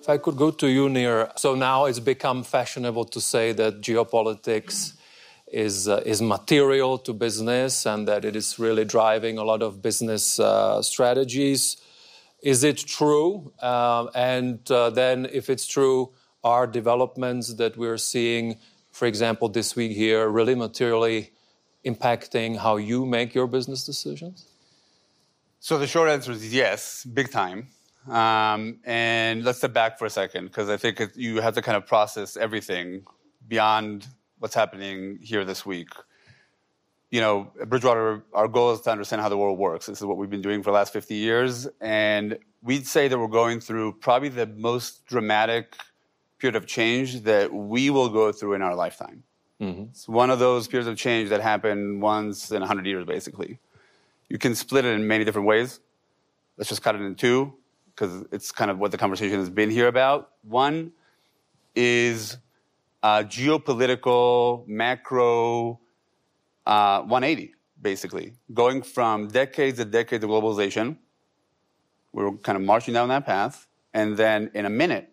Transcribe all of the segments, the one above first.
If I could go to you, Nir. So now it's become fashionable to say that geopolitics is material to business and that it is really driving a lot of business strategies. Is it true? Then if it's true, are developments that we're seeing, for example, this week here, really materially impacting how you make your business decisions? So the short answer is yes, big time. And let's step back for a second, because I think you have to kind of process everything beyond what's happening here this week. You know, at Bridgewater, our goal is to understand how the world works. This is what we've been doing for the last 50 years. And we'd say that we're going through probably the most dramatic period of change that we will go through in our lifetime. Mm-hmm. It's one of those periods of change that happen once in 100 years, basically. You can split it in many different ways. Let's just cut it in two, because it's kind of what the conversation has been here about. One is geopolitical, macro 180, basically. Going from decades and decades of globalization, we're kind of marching down that path, and then in a minute,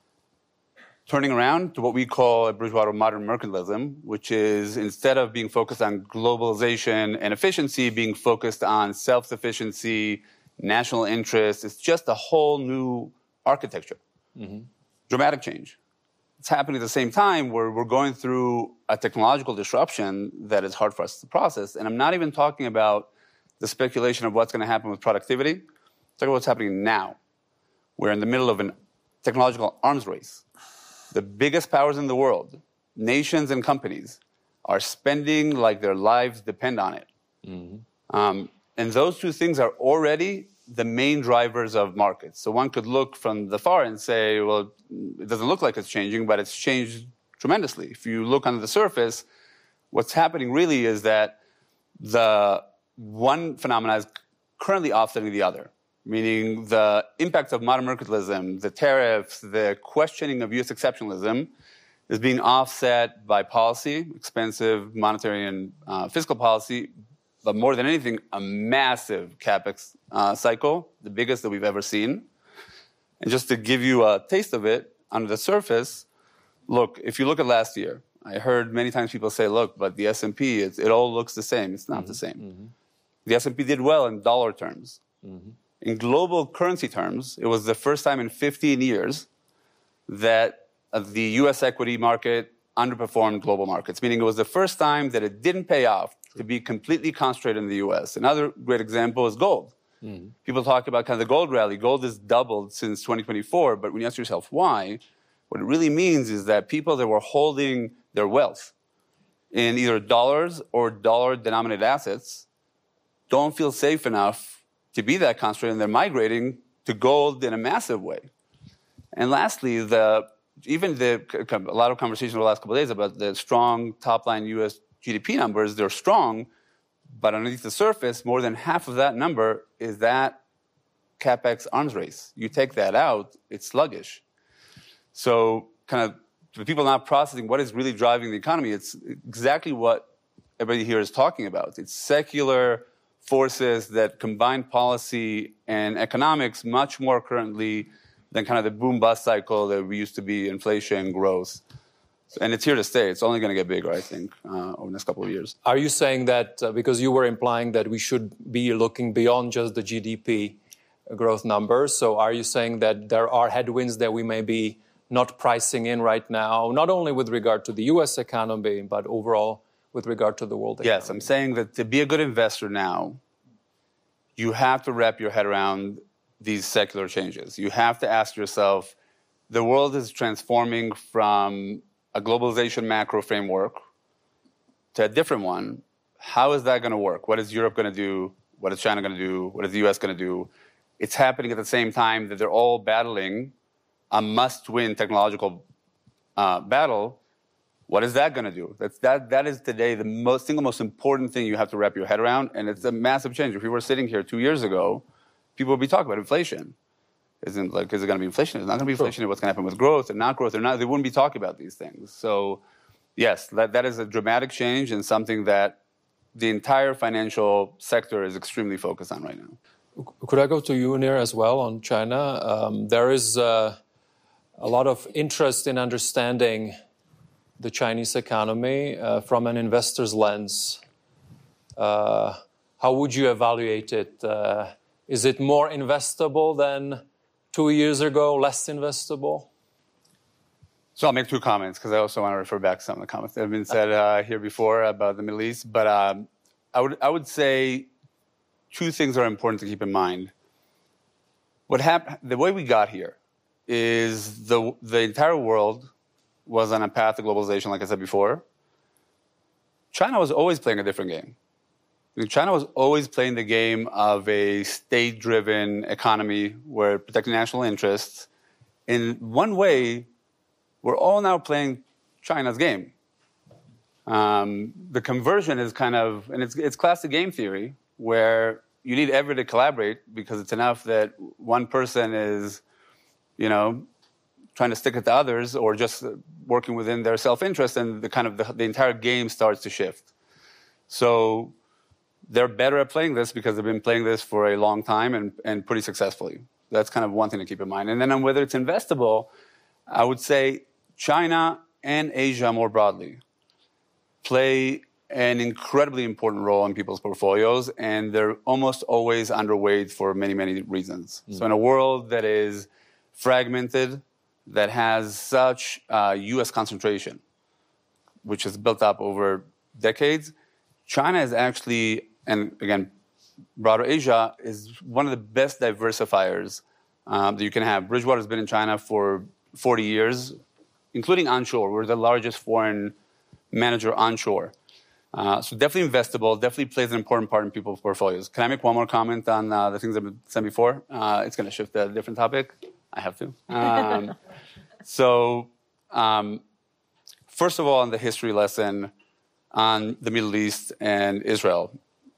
turning around to what we call at Bridgewater modern mercantilism, which is instead of being focused on globalization and efficiency, being focused on self-sufficiency, national interest. It's just a whole new architecture. Mm-hmm. Dramatic change. It's happening at the same time where we're going through a technological disruption that is hard for us to process. And I'm not even talking about the speculation of what's going to happen with productivity. I'm talking about what's happening now. We're in the middle of a technological arms race. The biggest powers in the world, nations and companies, are spending like their lives depend on it. Mm-hmm. And those two things are already the main drivers of markets. So one could look from the far and say, well, it doesn't look like it's changing, but it's changed tremendously. If you look under the surface, what's happening really is that the one phenomenon is currently offsetting the other, meaning the impact of modern mercantilism, the tariffs, the questioning of U.S. exceptionalism is being offset by policy, expensive monetary and fiscal policy, but more than anything, a massive capex cycle, the biggest that we've ever seen. And just to give you a taste of it, under the surface, look, if you look at last year, I heard many times people say, look, but the S&P, it all looks the same. It's not the same. Mm-hmm. The S&P did well in dollar terms. Mm-hmm. In global currency terms, it was the first time in 15 years that the U.S. equity market underperformed global markets, meaning it was the first time that it didn't pay off to be completely concentrated in the U.S. Another great example is gold. Mm-hmm. People talk about kind of the gold rally. Gold has doubled since 2024, but when you ask yourself why, what it really means is that people that were holding their wealth in either dollars or dollar-denominated assets don't feel safe enough to be that concentrated, and they're migrating to gold in a massive way. And lastly, a lot of conversation over the last couple of days about the strong top-line U.S. GDP numbers. They're strong, but underneath the surface, more than half of that number is that capex arms race. You take that out, it's sluggish. So kind of the people not processing what is really driving the economy, it's exactly what everybody here is talking about. It's secular forces that combine policy and economics much more currently than kind of the boom-bust cycle that we used to be, inflation, growth. And it's here to stay. It's only going to get bigger, I think, over the next couple of years. Are you saying that, because you were implying that we should be looking beyond just the GDP growth numbers, so are you saying that there are headwinds that we may be not pricing in right now, not only with regard to the U.S. economy, but overall with regard to the world economy? Yes, I'm saying that to be a good investor now, you have to wrap your head around these secular changes. You have to ask yourself, the world is transforming from a globalization macro framework to a different one. How is that going to work? What is Europe going to do? What is China going to do? What is the U.S. going to do? It's happening at the same time that they're all battling a must-win technological battle. What is that going to do? That is today the single most important thing you have to wrap your head around, and it's a massive change. If we were sitting here 2 years ago, people would be talking about inflation. Is it going to be inflation? It's not going to be inflation. What's going to happen with growth and not growth? They wouldn't be talking about these things. So, yes, that is a dramatic change and something that the entire financial sector is extremely focused on right now. Could I go to you, Nir, as well on China? There is a lot of interest in understanding the Chinese economy from an investor's lens. How would you evaluate it? Is it more investable than 2 years ago, less investable? So I'll make two comments because I also want to refer back to some of the comments that have been said here before about the Middle East. But I would say two things are important to keep in mind. What happened? The way we got here is the entire world was on a path to globalization, like I said before. China was always playing a different game. I mean, China was always playing the game of a state-driven economy where protecting national interests. In one way, we're all now playing China's game. The conversion is kind of, and it's classic game theory, where you need everybody to collaborate because it's enough that one person is, trying to stick it to others or just working within their self-interest, and the entire game starts to shift. So they're better at playing this because they've been playing this for a long time and pretty successfully. That's kind of one thing to keep in mind. And then on whether it's investable, I would say China and Asia more broadly play an incredibly important role in people's portfolios, and they're almost always underweight for many, many reasons. So in a world that is fragmented, that has such U.S. concentration, which is built up over decades, China is actually, and again, broader Asia, is one of the best diversifiers that you can have. Bridgewater has been in China for 40 years, including onshore. We're the largest foreign manager onshore. So definitely investable, definitely plays an important part in people's portfolios. Can I make one more comment on the things I've said before? It's going to shift to a different topic. I have to. First of all, on the history lesson on the Middle East and Israel,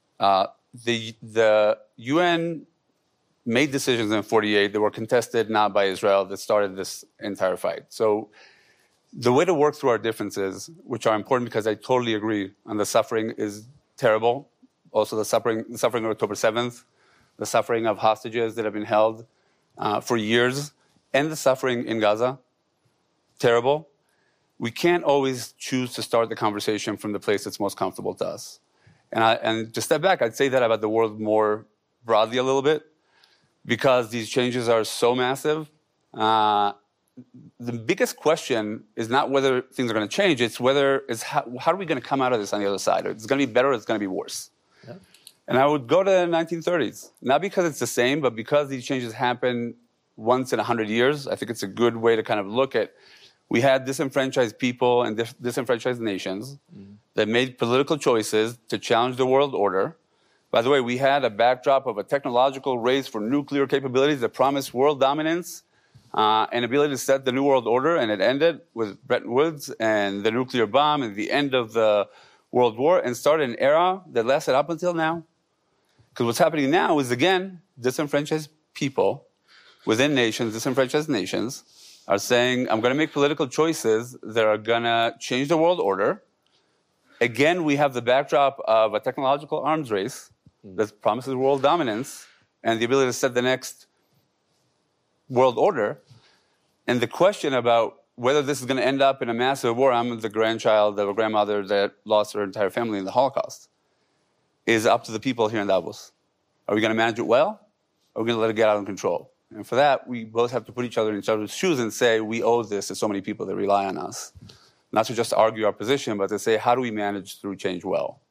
the UN made decisions in 1948 that were contested not by Israel that started this entire fight. So the way to work through our differences, which are important because I totally agree on the suffering is terrible. Also the suffering of October 7th, the suffering of hostages that have been held for years, and the suffering in Gaza, terrible. We can't always choose to start the conversation from the place that's most comfortable to us. And to step back, I'd say that about the world more broadly a little bit, because these changes are so massive. The biggest question is not whether things are going to change, it's how are we going to come out of this on the other side? It's going to be better or it's going to be worse. Yeah. And I would go to the 1930s, not because it's the same, but because these changes happen once in 100 years. I think it's a good way to kind of look at, we had disenfranchised people and disenfranchised nations that made political choices to challenge the world order. By the way, we had a backdrop of a technological race for nuclear capabilities that promised world dominance and ability to set the new world order, and it ended with Bretton Woods and the nuclear bomb and the end of the World War, and started an era that lasted up until now. Because what's happening now is, again, disenfranchised people within nations, disenfranchised nations, are saying, I'm going to make political choices that are going to change the world order. Again, we have the backdrop of a technological arms race that promises world dominance and the ability to set the next world order. And the question about whether this is going to end up in a massive war, I'm the grandchild of a grandmother that lost her entire family in the Holocaust, is up to the people here in Davos. Are we going to manage it well, or are we going to let it get out of control? And for that, we both have to put each other in each other's shoes and say, we owe this to so many people that rely on us. Not to just argue our position, but to say, how do we manage through change well?